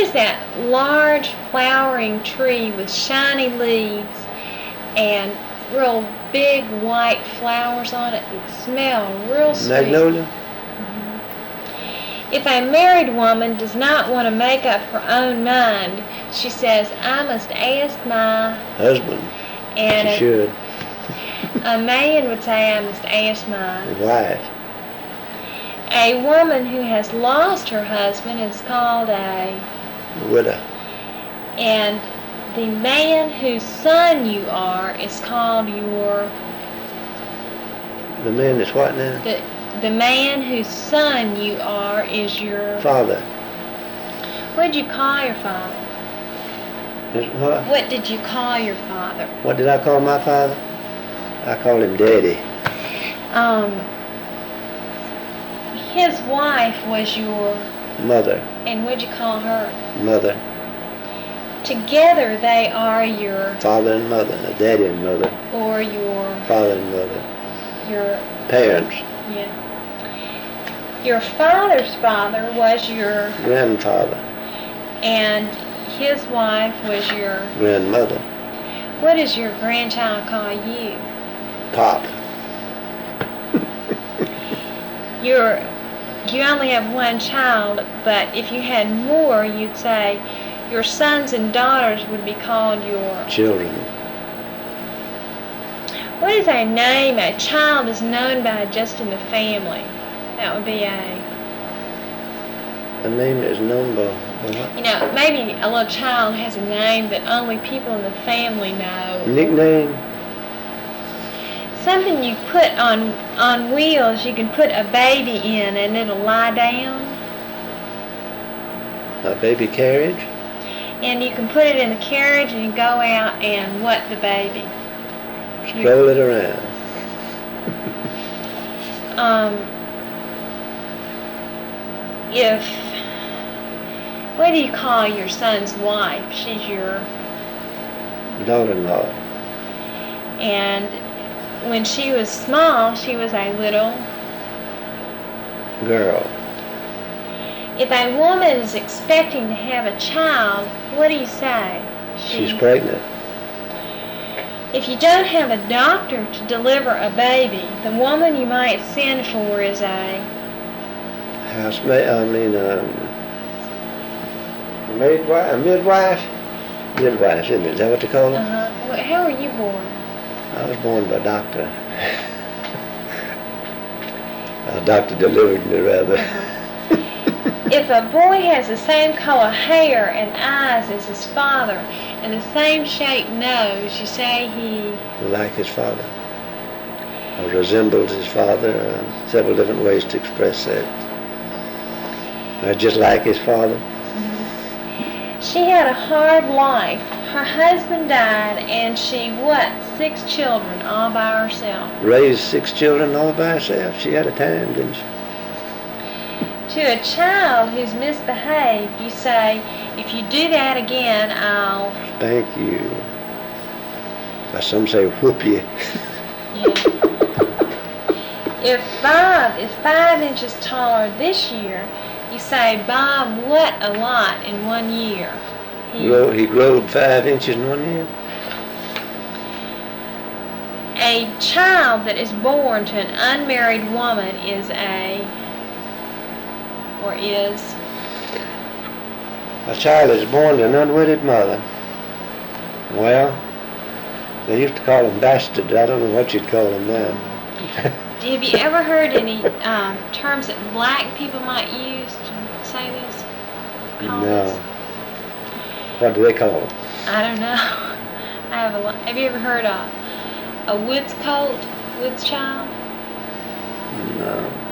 is that large flowering tree with shiny leaves and real big white flowers on it that smell real sweet? Magnolia? If a married woman does not want to make up her own mind, she says, I must ask my husband. And she should. A man would say, I must ask my wife. A woman who has lost her husband is called a widow. And the man whose son you are is called your... The man that's what now? The man whose son you are is your... Father. What did you call your father? What? What did you call your father? What did I call my father? I called him Daddy. His wife was your... Mother. And what did you call her? Mother. Together they are your... Father and mother, daddy and mother. Or your... Father and mother. Your... Parents. Yeah. Your father's father was your... Grandfather. And his wife was your... Grandmother. What does your grandchild call you? Pop. You only have one child, but if you had more, you'd say your sons and daughters would be called your... Children. What is a name a child is known by just in the family? That would be a name that is known by what? You know, maybe a little child has a name that only people in the family know. Nickname? Something you put on wheels, you can put a baby in and it'll lie down. A baby carriage? And you can put it in the carriage and you go out and what the baby? Stroll it around. What do you call your son's wife? She's your... Daughter-in-law. And when she was small, she was a little... Girl. If a woman is expecting to have a child, what do you say? She's pregnant. If you don't have a doctor to deliver a baby, the woman you might send for is a... midwife? Midwife, isn't it? Is that what they call them? How were you born? I was born by a doctor. A doctor delivered me, rather. If a boy has the same color hair and eyes as his father and the same shaped nose, you say he... Like his father. Or resembles his father. Several different ways to express that. Or just like his father. She had a hard life. Her husband died and she, 6 children all by herself? Raised 6 children all by herself. She had a time, didn't she? To a child who's misbehaved, you say, if you do that again, I'll... Spank you. Or some say whoop you. Yeah. If Bob is 5 inches taller this year, you say, Bob, what a lot in 1 year. He growed 5 inches in 1 year. A child that is born to an unmarried woman is a... A child is born to an unwedded mother. Well, they used to call them bastards. I don't know what you'd call them now. Have you ever heard any terms that black people might use to say this? No. What do they call them? I don't know. Have you ever heard a woods colt, woods child? No.